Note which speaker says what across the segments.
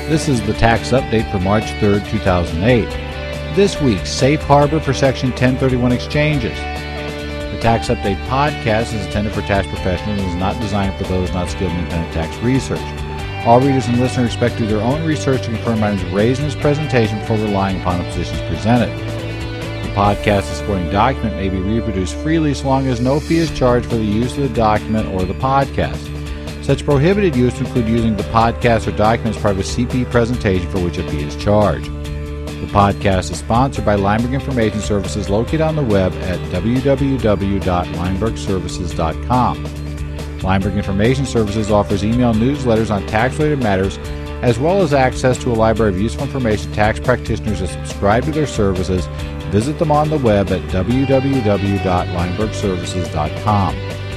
Speaker 1: This is the tax update for March 3rd, 2008. This week's Safe Harbor for Section 1031 exchanges. The Tax Update podcast is intended for tax professionals and is not designed for those not skilled in independent tax research. All readers and listeners expect to do their own research to confirm items raised in this presentation before relying upon the positions presented. The podcast and supporting document may be reproduced freely so long as no fee is charged for the use of the document or the podcast. Such prohibited use include using the podcast or document as part of a CP presentation for which a fee is charged. The podcast is sponsored by Lineberg Information Services located on the web at www.linebergservices.com. Lineberg Information Services offers email newsletters on tax-related matters as well as access to a library of useful information to tax practitioners that subscribe to their services. Visit them on the web at www.linebergservices.com.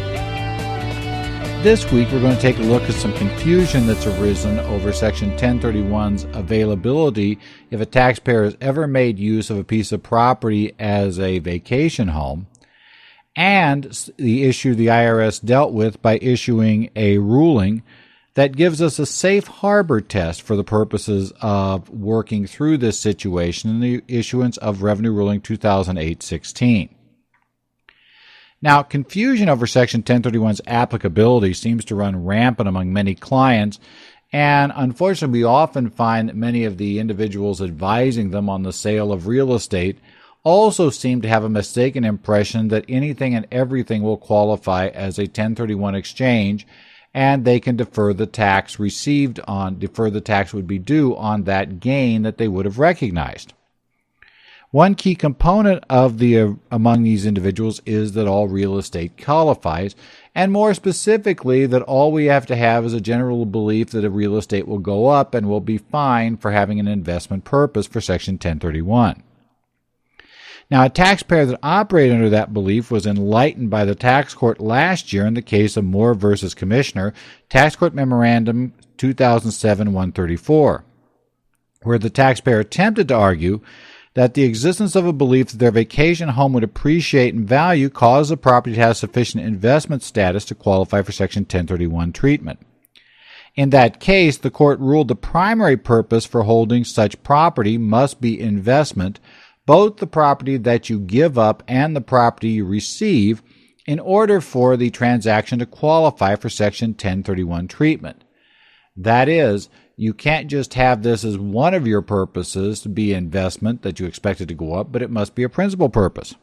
Speaker 1: This week, we're going to take a look at some confusion that's arisen over Section 1031's availability if a taxpayer has ever made use of a piece of property as a vacation home, and the issue the IRS dealt with by issuing a ruling that gives us a safe harbor test for the purposes of working through this situation in the issuance of Revenue Ruling 2008-16. Now, confusion over Section 1031's applicability seems to run rampant among many clients, and unfortunately we often find that many of the individuals advising them on the sale of real estate also seem to have a mistaken impression that anything and everything will qualify as a 1031 exchange, and they can defer the tax would be due on that gain that they would have recognized. One key component of among these individuals is that all real estate qualifies, and more specifically that all we have to have is a general belief that a real estate will go up and will be fine for having an investment purpose for Section 1031. Now, a taxpayer that operated under that belief was enlightened by the tax court last year in the case of Moore v. Commissioner, Tax Court Memorandum 2007-134, where the taxpayer attempted to argue that the existence of a belief that their vacation home would appreciate in value caused the property to have sufficient investment status to qualify for Section 1031 treatment. In that case, the court ruled the primary purpose for holding such property must be investment, both the property that you give up and the property you receive, in order for the transaction to qualify for Section 1031 treatment. That is, you can't just have this as one of your purposes to be investment that you expect it to go up, but it must be a principal purpose.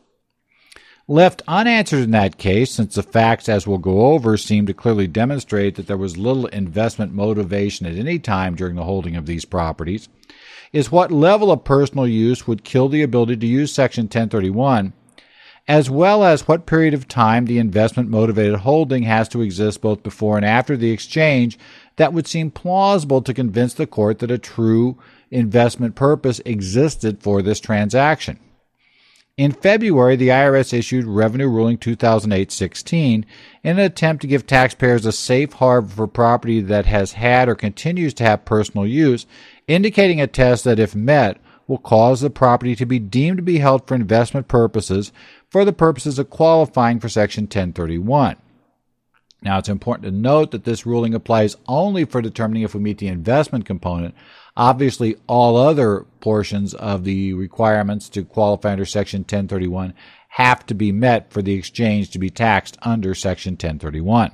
Speaker 1: Left unanswered in that case, since the facts, as we'll go over, seem to clearly demonstrate that there was little investment motivation at any time during the holding of these properties, is what level of personal use would kill the ability to use Section 1031, as well as what period of time the investment-motivated holding has to exist both before and after the exchange that would seem plausible to convince the court that a true investment purpose existed for this transaction. In February, the IRS issued Revenue Ruling 2008-16 in an attempt to give taxpayers a safe harbor for property that has had or continues to have personal use, indicating a test that, if met, will cause the property to be deemed to be held for investment purposes for the purposes of qualifying for Section 1031. Now, it's important to note that this ruling applies only for determining if we meet the investment component. Obviously, all other portions of the requirements to qualify under Section 1031 have to be met for the exchange to be taxed under Section 1031.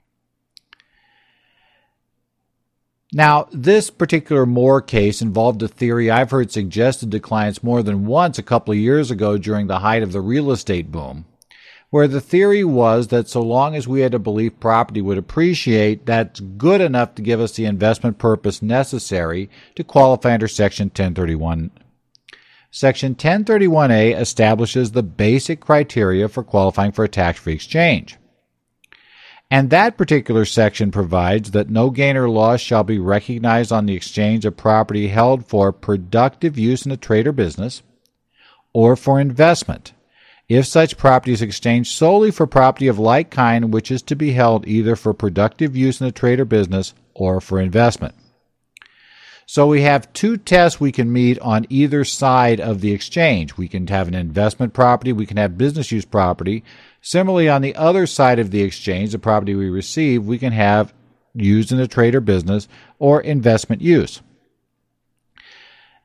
Speaker 1: Now, this particular Moore case involved a theory I've heard suggested to clients more than once a couple of years ago during the height of the real estate boom, where the theory was that so long as we had a belief property would appreciate, that's good enough to give us the investment purpose necessary to qualify under Section 1031. Section 1031A establishes the basic criteria for qualifying for a tax-free exchange. And that particular section provides that no gain or loss shall be recognized on the exchange of property held for productive use in a trade or business, or for investment, if such property is exchanged solely for property of like kind which is to be held either for productive use in a trade or business or for investment. So we have two tests we can meet on either side of the exchange. We can have an investment property, we can have business use property. Similarly, on the other side of the exchange, the property we receive, we can have used in a trade or business or investment use.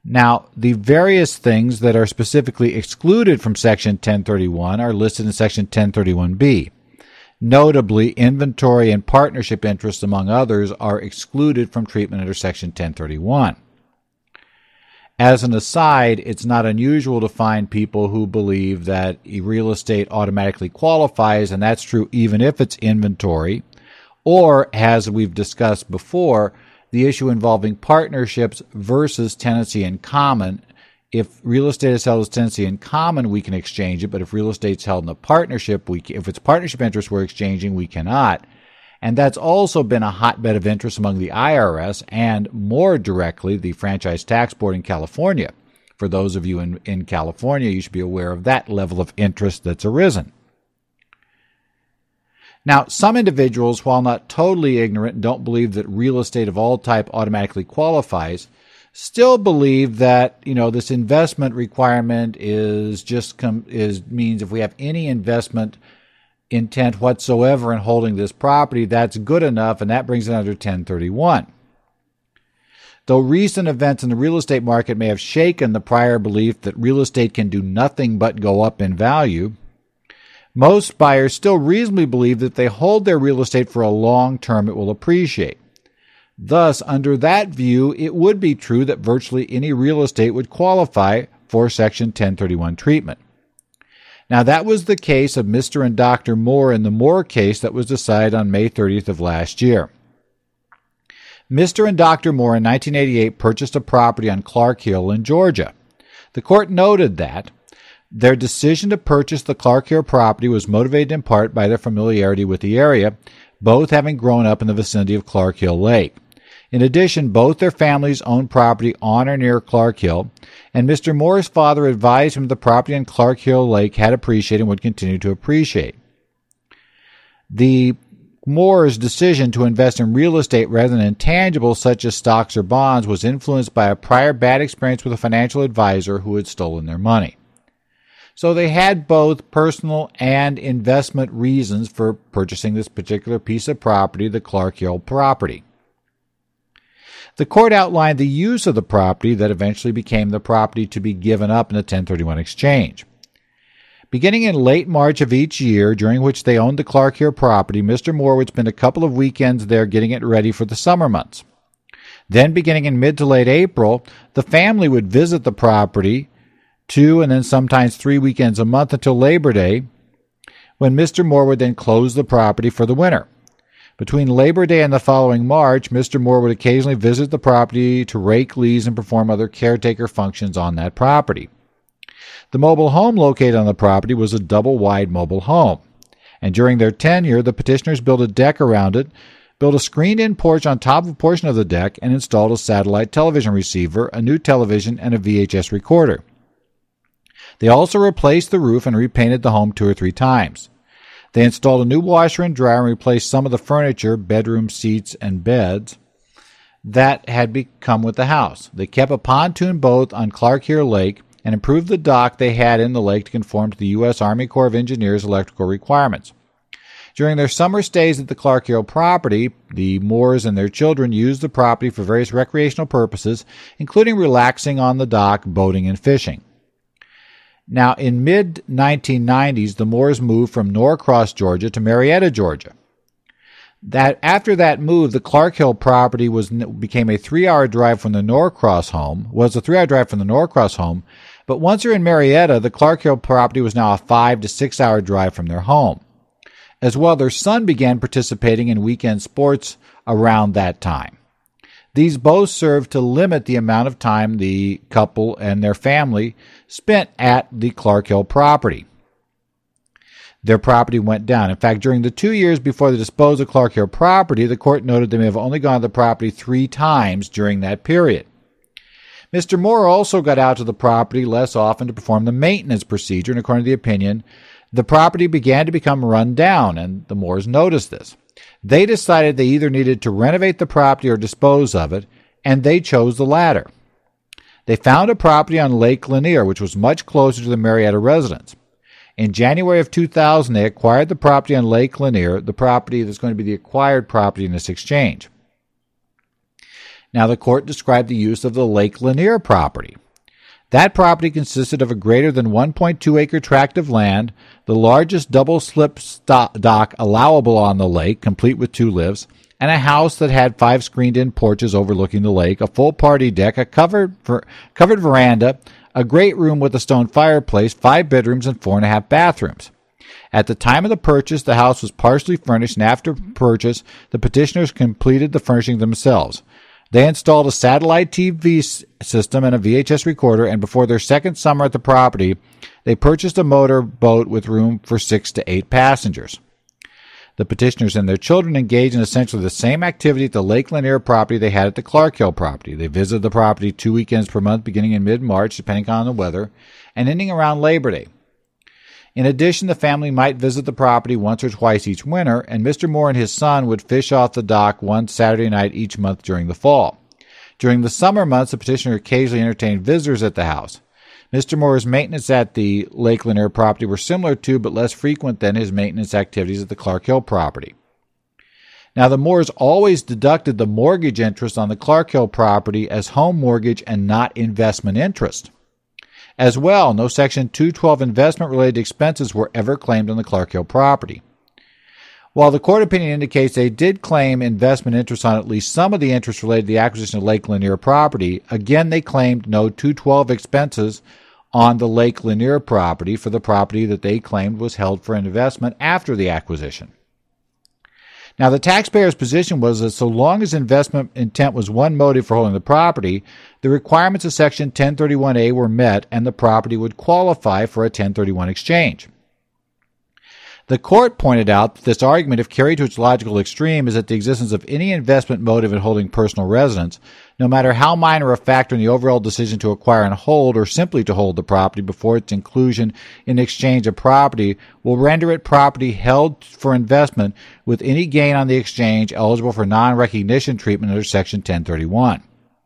Speaker 1: Now, the various things that are specifically excluded from Section 1031 are listed in Section 1031B. Notably, inventory and partnership interests, among others, are excluded from treatment under Section 1031. As an aside, it's not unusual to find people who believe that real estate automatically qualifies, and that's true even if it's inventory, or, as we've discussed before, the issue involving partnerships versus tenancy in common. If real estate is held as tenancy in common, we can exchange it, but if real estate's held in a partnership, if it's partnership interest we're exchanging, we cannot. And that's also been a hotbed of interest among the IRS and, more directly, the Franchise Tax Board in California. For those of you in California, you should be aware of that level of interest that's arisen. Now, some individuals, while not totally ignorant and don't believe that real estate of all type automatically qualifies, still believe that, this investment requirement means if we have any investment intent whatsoever in holding this property, that's good enough, and that brings it under 1031. Though recent events in the real estate market may have shaken the prior belief that real estate can do nothing but go up in value, most buyers still reasonably believe that if they hold their real estate for a long term, it will appreciate. Thus, under that view, it would be true that virtually any real estate would qualify for Section 1031 treatment. Now, that was the case of Mr. and Dr. Moore in the Moore case that was decided on May 30th of last year. Mr. and Dr. Moore in 1988 purchased a property on Clark Hill in Georgia. The court noted that their decision to purchase the Clark Hill property was motivated in part by their familiarity with the area, both having grown up in the vicinity of Clark Hill Lake. In addition, both their families owned property on or near Clark Hill, and Mr. Moore's father advised him the property on Clark Hill Lake had appreciated and would continue to appreciate. The Moore's decision to invest in real estate rather than intangibles such as stocks or bonds was influenced by a prior bad experience with a financial advisor who had stolen their money. So they had both personal and investment reasons for purchasing this particular piece of property, the Clark Hill property. The court outlined the use of the property that eventually became the property to be given up in a 1031 exchange. Beginning in late March of each year, during which they owned the Clark Hill property, Mr. Moore would spend a couple of weekends there getting it ready for the summer months. Then, beginning in mid to late April, the family would visit the property 2 and then sometimes 3 weekends a month until Labor Day, when Mr. Moore would then close the property for the winter. Between Labor Day and the following March, Mr. Moore would occasionally visit the property to rake leaves and perform other caretaker functions on that property. The mobile home located on the property was a double-wide mobile home, and during their tenure, the petitioners built a deck around it, built a screened-in porch on top of a portion of the deck, and installed a satellite television receiver, a new television, and a VHS recorder. They also replaced the roof and repainted the home 2 or 3 times. They installed a new washer and dryer and replaced some of the furniture, bedroom seats, and beds that had come with the house. They kept a pontoon boat on Clark Hill Lake and improved the dock they had in the lake to conform to the U.S. Army Corps of Engineers electrical requirements. During their summer stays at the Clark Hill property, the Moores and their children used the property for various recreational purposes, including relaxing on the dock, boating, and fishing. Now, in mid-1990s, the Moores moved from Norcross, Georgia to Marietta, Georgia. After that move, the Clark Hill property became a 3-hour drive from the Norcross home, but once you're in Marietta, the Clark Hill property was now a 5 to 6 hour drive from their home. As well, their son began participating in weekend sports around that time. These both served to limit the amount of time the couple and their family spent at the Clark Hill property. Their property went down. In fact, during the 2 years before the disposal of Clark Hill property, the court noted they may have only gone to the property 3 times during that period. Mr. Moore also got out to the property less often to perform the maintenance procedure, and according to the opinion, the property began to become run down, and the Moores noticed this. They decided they either needed to renovate the property or dispose of it, and they chose the latter. They found a property on Lake Lanier, which was much closer to the Marietta residence. In January of 2000, they acquired the property on Lake Lanier, the property that's going to be the acquired property in this exchange. Now, the court described the use of the Lake Lanier property. That property consisted of a greater than 1.2-acre tract of land, the largest double-slip dock allowable on the lake, complete with 2 lifts, and a house that had 5 screened-in porches overlooking the lake, a full party deck, a covered veranda, a great room with a stone fireplace, 5 bedrooms, and 4.5 bathrooms. At the time of the purchase, the house was partially furnished, and after purchase, the petitioners completed the furnishing themselves. They installed a satellite TV system and a VHS recorder, and before their second summer at the property, they purchased a motor boat with room for 6 to 8 passengers. The petitioners and their children engaged in essentially the same activity at the Lake Lanier property they had at the Clark Hill property. They visited the property 2 weekends per month, beginning in mid-March, depending on the weather, and ending around Labor Day. In addition, the family might visit the property once or twice each winter, and Mr. Moore and his son would fish off the dock one Saturday night each month during the fall. During the summer months, the petitioner occasionally entertained visitors at the house. Mr. Moore's maintenance at the Lake Lanier property were similar to but less frequent than his maintenance activities at the Clark Hill property. Now, the Moores always deducted the mortgage interest on the Clark Hill property as home mortgage and not investment interest. As well, no Section 212 investment-related expenses were ever claimed on the Clark Hill property. While the court opinion indicates they did claim investment interest on at least some of the interest related to the acquisition of Lake Lanier property, again they claimed no 212 expenses on the Lake Lanier property for the property that they claimed was held for investment after the acquisition. Now, the taxpayer's position was that so long as investment intent was one motive for holding the property, the requirements of Section 1031A were met and the property would qualify for a 1031 exchange. The court pointed out that this argument, if carried to its logical extreme, is that the existence of any investment motive in holding personal residence, no matter how minor a factor in the overall decision to acquire and hold or simply to hold the property before its inclusion in exchange of property, will render it property held for investment with any gain on the exchange eligible for non-recognition treatment under Section 1031.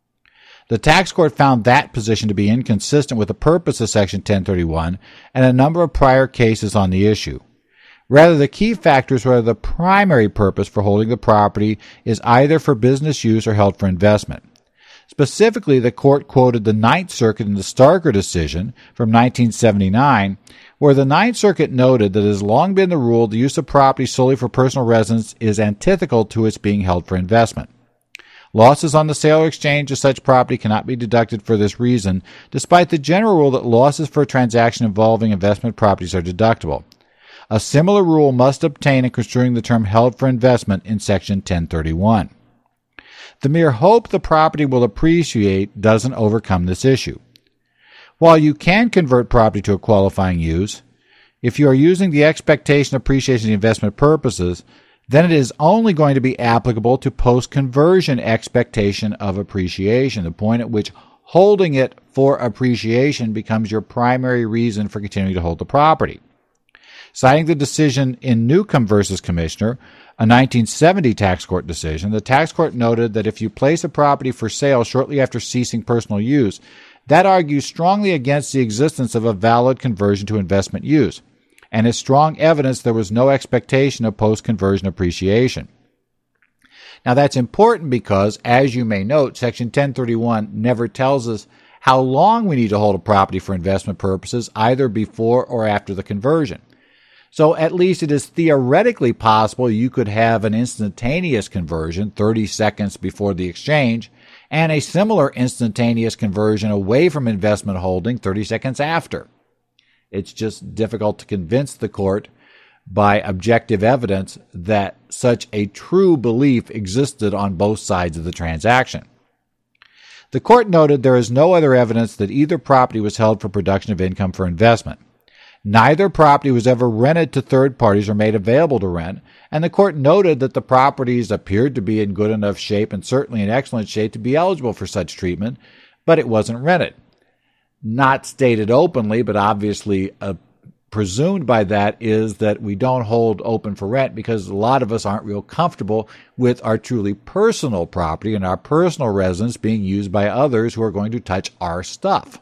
Speaker 1: The tax court found that position to be inconsistent with the purpose of Section 1031 and a number of prior cases on the issue. Rather, the key factor is whether the primary purpose for holding the property is either for business use or held for investment. Specifically, the court quoted the Ninth Circuit in the Starker decision from 1979, where the Ninth Circuit noted that it has long been the rule the use of property solely for personal residence is antithetical to its being held for investment. Losses on the sale or exchange of such property cannot be deducted for this reason, despite the general rule that losses for a transaction involving investment properties are deductible. A similar rule must obtain in construing the term held for investment in Section 1031. The mere hope the property will appreciate doesn't overcome this issue. While you can convert property to a qualifying use, if you are using the expectation of appreciation of investment purposes, then it is only going to be applicable to post-conversion expectation of appreciation, the point at which holding it for appreciation becomes your primary reason for continuing to hold the property. Citing the decision in Newcomb versus Commissioner, a 1970 tax court decision, the tax court noted that if you place a property for sale shortly after ceasing personal use, that argues strongly against the existence of a valid conversion to investment use, and is strong evidence there was no expectation of post-conversion appreciation. Now, that's important because, as you may note, Section 1031 never tells us how long we need to hold a property for investment purposes, either before or after the conversion. So at least it is theoretically possible you could have an instantaneous conversion 30 seconds before the exchange and a similar instantaneous conversion away from investment holding 30 seconds after. It's just difficult to convince the court by objective evidence that such a true belief existed on both sides of the transaction. The court noted there is no other evidence that either property was held for production of income for investment. Neither property was ever rented to third parties or made available to rent, and the court noted that the properties appeared to be in good enough shape and certainly in excellent shape to be eligible for such treatment, but it wasn't rented. Not stated openly, but obviously presumed by that is that we don't hold open for rent because a lot of us aren't real comfortable with our truly personal property and our personal residence being used by others who are going to touch our stuff.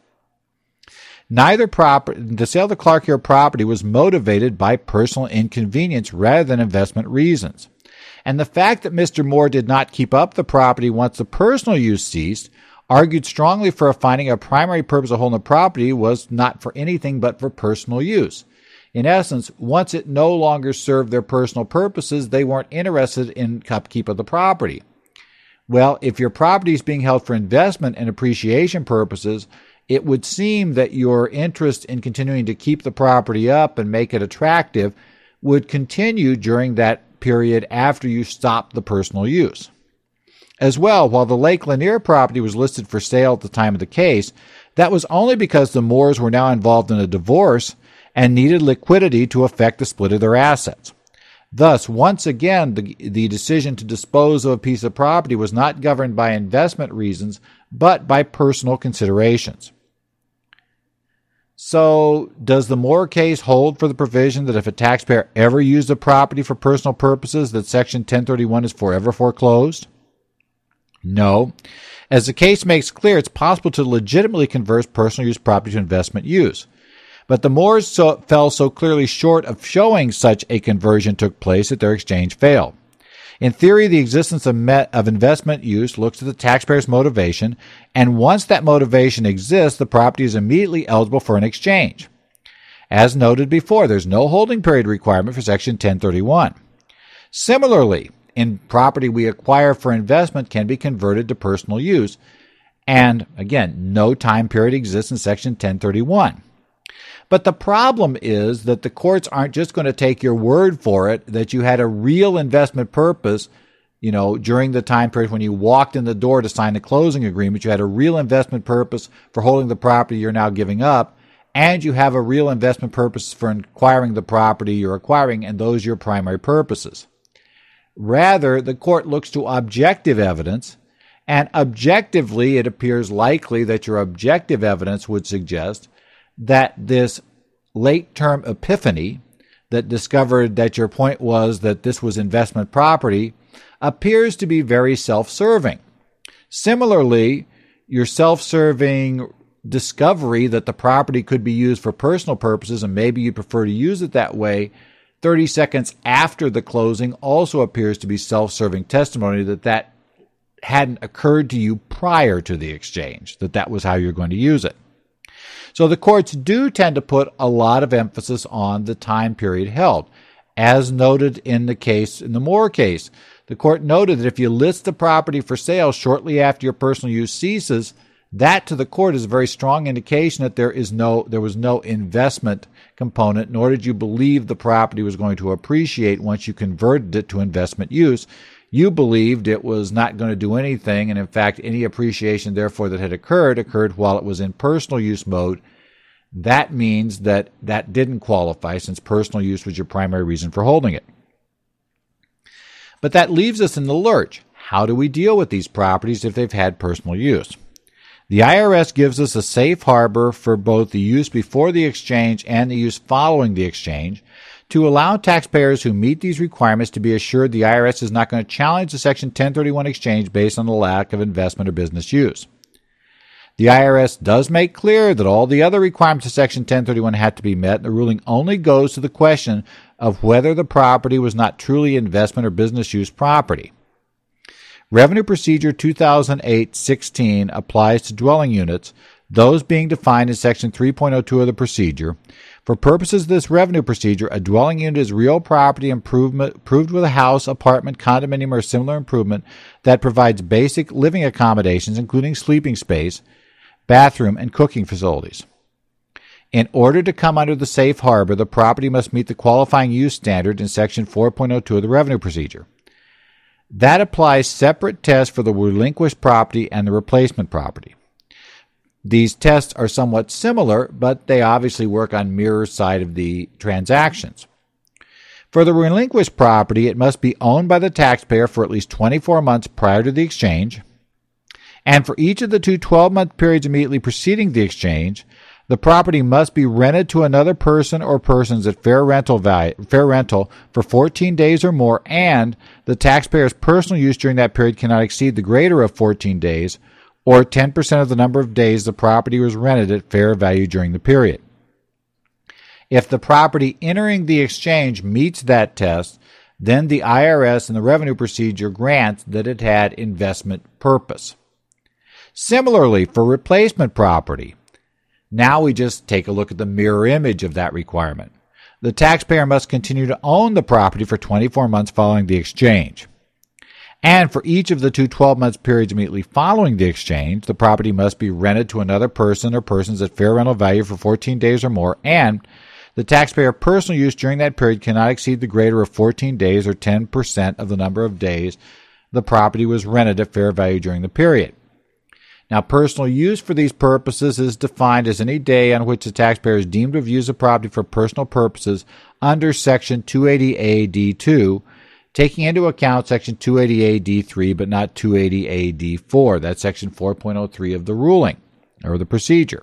Speaker 1: The sale of the Clark Hill property was motivated by personal inconvenience rather than investment reasons. And the fact that Mr. Moore did not keep up the property once the personal use ceased argued strongly for a finding a primary purpose of holding the property was not for anything but for personal use. In essence, once it no longer served their personal purposes, they weren't interested in upkeep of the property. Well, if your property is being held for investment and appreciation purposes, it would seem that your interest in continuing to keep the property up and make it attractive would continue during that period after you stopped the personal use. As well, while the Lake Lanier property was listed for sale at the time of the case, that was only because the Moores were now involved in a divorce and needed liquidity to effect the split of their assets. Thus, once again, the decision to dispose of a piece of property was not governed by investment reasons, but by personal considerations. So, does the Moore case hold for the provision that if a taxpayer ever used a property for personal purposes, that Section 1031 is forever foreclosed? No. As the case makes clear, it's possible to legitimately convert personal use property to investment use. But the Moores fell so clearly short of showing such a conversion took place that their exchange failed. In theory, the existence of investment use looks at the taxpayer's motivation, and once that motivation exists, the property is immediately eligible for an exchange. As noted before, there's no holding period requirement for Section 1031. Similarly, in property we acquire for investment can be converted to personal use, and again, no time period exists in Section 1031. But the problem is that the courts aren't just going to take your word for it that you had a real investment purpose, during the time period when you walked in the door to sign the closing agreement. You had a real investment purpose for holding the property you're now giving up, and you have a real investment purpose for acquiring the property you're acquiring, and those are your primary purposes. Rather, the court looks to objective evidence, and objectively it appears likely that your objective evidence would suggest that this late-term epiphany that discovered that your point was that this was investment property appears to be very self-serving. Similarly, your self-serving discovery that the property could be used for personal purposes and maybe you prefer to use it that way 30 seconds after the closing also appears to be self-serving testimony that hadn't occurred to you prior to the exchange, that was how you're going to use it. So the courts do tend to put a lot of emphasis on the time period held. As noted in the Moore case, the court noted that if you list the property for sale shortly after your personal use ceases, that to the court is a very strong indication that there was no investment component, nor did you believe the property was going to appreciate once you converted it to investment use. You believed it was not going to do anything, and in fact, any appreciation, therefore, that had occurred while it was in personal use mode. That means that didn't qualify, since personal use was your primary reason for holding it. But that leaves us in the lurch. How do we deal with these properties if they've had personal use? The IRS gives us a safe harbor for both the use before the exchange and the use following the exchange, to allow taxpayers who meet these requirements to be assured the IRS is not going to challenge the Section 1031 exchange based on the lack of investment or business use. The IRS does make clear that all the other requirements of Section 1031 had to be met. The ruling only goes to the question of whether the property was not truly investment or business use property. Revenue Procedure 2008-16 applies to dwelling units, those being defined in Section 3.02 of the procedure. For purposes of this revenue procedure, a dwelling unit is real property improved with a house, apartment, condominium, or similar improvement that provides basic living accommodations, including sleeping space, bathroom, and cooking facilities. In order to come under the safe harbor, the property must meet the qualifying use standard in Section 4.02 of the revenue procedure. That applies separate tests for the relinquished property and the replacement property. These tests are somewhat similar, but they obviously work on mirror side of the transactions. For the relinquished property, it must be owned by the taxpayer for at least 24 months prior to the exchange, and for each of the two 12-month periods immediately preceding the exchange, the property must be rented to another person or persons at fair rental for 14 days or more, and the taxpayer's personal use during that period cannot exceed the greater of 14 days, or 10% of the number of days the property was rented at fair value during the period. If the property entering the exchange meets that test, Then the IRS and the revenue procedure grants that it had investment purpose. Similarly, for replacement property, now we just take a look at the mirror image of that requirement. The taxpayer must continue to own the property for 24 months following the exchange. And for each of the two 12-month periods immediately following the exchange, the property must be rented to another person or persons at fair rental value for 14 days or more, and the taxpayer personal use during that period cannot exceed the greater of 14 days or 10% of the number of days the property was rented at fair value during the period. Now, personal use for these purposes is defined as any day on which the taxpayer is deemed to have used the property for personal purposes under Section 280A-D2, taking into account Section 280A-D3, but not 280A-D4. That's Section 4.03 of the ruling, or the procedure.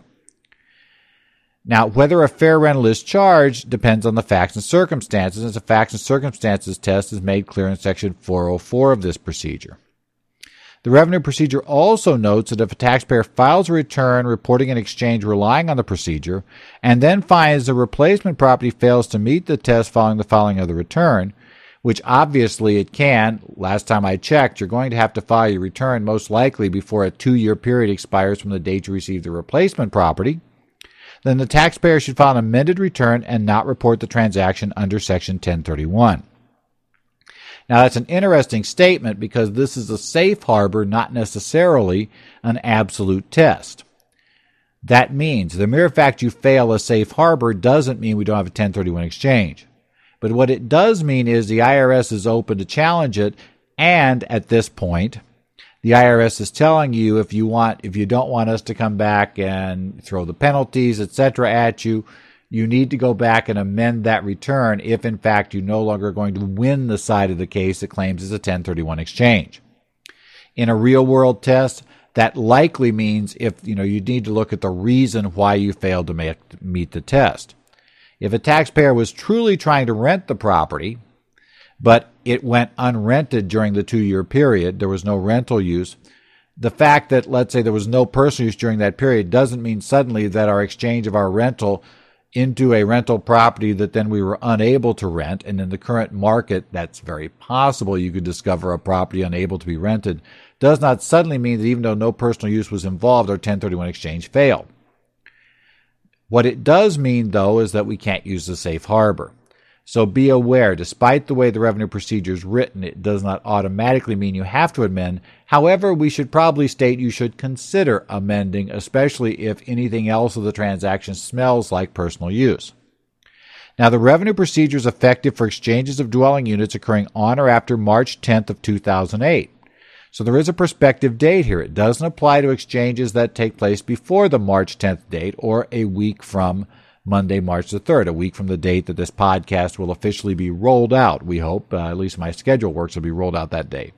Speaker 1: Now, whether a fair rental is charged depends on the facts and circumstances, as the facts and circumstances test is made clear in Section 404 of this procedure. The revenue procedure also notes that if a taxpayer files a return reporting an exchange relying on the procedure, and then finds the replacement property fails to meet the test following the filing of the return, which obviously it can, last time I checked, you're going to have to file your return most likely before a 2-year period expires from the date you receive the replacement property, then the taxpayer should file an amended return and not report the transaction under Section 1031. Now, that's an interesting statement because this is a safe harbor, not necessarily an absolute test. That means the mere fact you fail a safe harbor doesn't mean we don't have a 1031 exchange. But what it does mean is the IRS is open to challenge it, and at this point, the IRS is telling you if you don't want us to come back and throw the penalties, etc. at you, you need to go back and amend that return if, in fact, you're no longer going to win the side of the case that claims it's a 1031 exchange. In a real-world test, that likely means you need to look at the reason why you failed to meet the test. If a taxpayer was truly trying to rent the property, but it went unrented during the 2-year period, there was no rental use, the fact that, let's say, there was no personal use during that period doesn't mean suddenly that our exchange of our rental into a rental property that then we were unable to rent, and in the current market, that's very possible you could discover a property unable to be rented, does not suddenly mean that even though no personal use was involved, our 1031 exchange failed. What it does mean, though, is that we can't use the safe harbor. So be aware, despite the way the revenue procedure is written, it does not automatically mean you have to amend. However, we should probably state you should consider amending, especially if anything else of the transaction smells like personal use. Now, the revenue procedure is effective for exchanges of dwelling units occurring on or after March 10th of 2008. So there is a prospective date here. It doesn't apply to exchanges that take place before the March 10th date or a week from Monday, March the 3rd, a week from the date that this podcast will officially be rolled out. We hope, at least my schedule works, will be rolled out that day.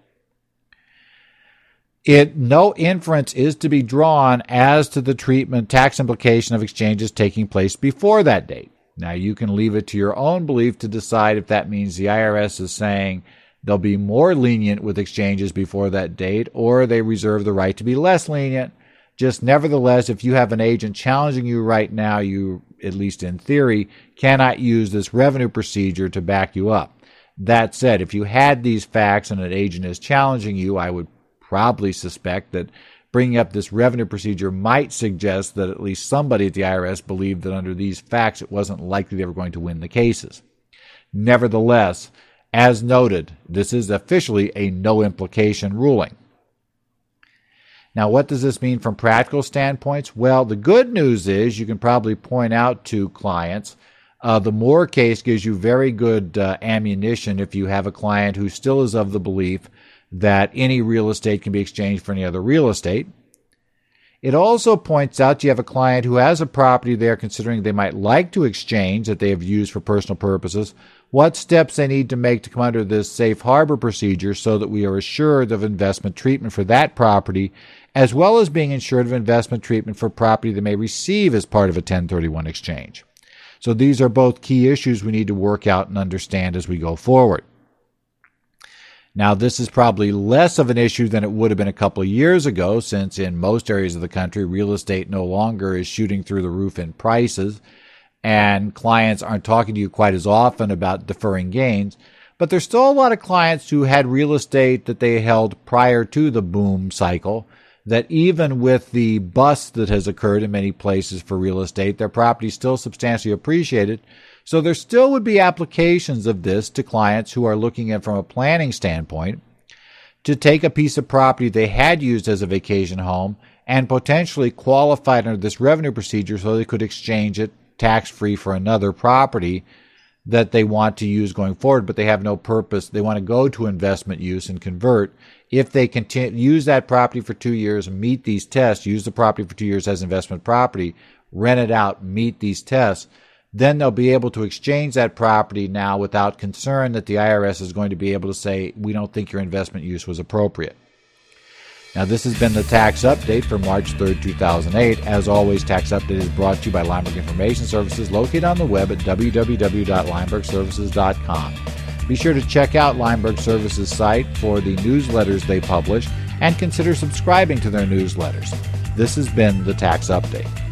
Speaker 1: No inference is to be drawn as to the treatment tax implication of exchanges taking place before that date. Now, you can leave it to your own belief to decide if that means the IRS is saying they'll be more lenient with exchanges before that date, or they reserve the right to be less lenient. Just nevertheless, if you have an agent challenging you right now, you, at least in theory, cannot use this revenue procedure to back you up. That said, if you had these facts and an agent is challenging you, I would probably suspect that bringing up this revenue procedure might suggest that at least somebody at the IRS believed that under these facts it wasn't likely they were going to win the cases. Nevertheless, as noted, this is officially a no implication ruling. Now, what does this mean from practical standpoints? Well, the good news is you can probably point out to clients the Moore case gives you very good ammunition if you have a client who still is of the belief that any real estate can be exchanged for any other real estate. It also points out you have a client who has a property they're considering they might like to exchange that they have used for personal purposes, what steps they need to make to come under this safe harbor procedure so that we are assured of investment treatment for that property, as well as being assured of investment treatment for property they may receive as part of a 1031 exchange. So these are both key issues we need to work out and understand as we go forward. Now, this is probably less of an issue than it would have been a couple of years ago, since in most areas of the country, real estate no longer is shooting through the roof in prices, and clients aren't talking to you quite as often about deferring gains. But there's still a lot of clients who had real estate that they held prior to the boom cycle, that even with the bust that has occurred in many places for real estate, their property is still substantially appreciated. So there still would be applications of this to clients who are looking at from a planning standpoint to take a piece of property they had used as a vacation home and potentially qualify under this revenue procedure so they could exchange it tax-free for another property that they want to use going forward, but they have no purpose. They want to go to investment use and convert. If they continue use that property for 2 years, meet these tests, use the property for 2 years as investment property, rent it out, meet these tests, then they'll be able to exchange that property now without concern that the IRS is going to be able to say, we don't think your investment use was appropriate. Now, this has been the Tax Update for March 3rd, 2008. As always, Tax Update is brought to you by Lineberg Information Services, located on the web at www.linebergservices.com. Be sure to check out Lineberg Services' site for the newsletters they publish and consider subscribing to their newsletters. This has been the Tax Update.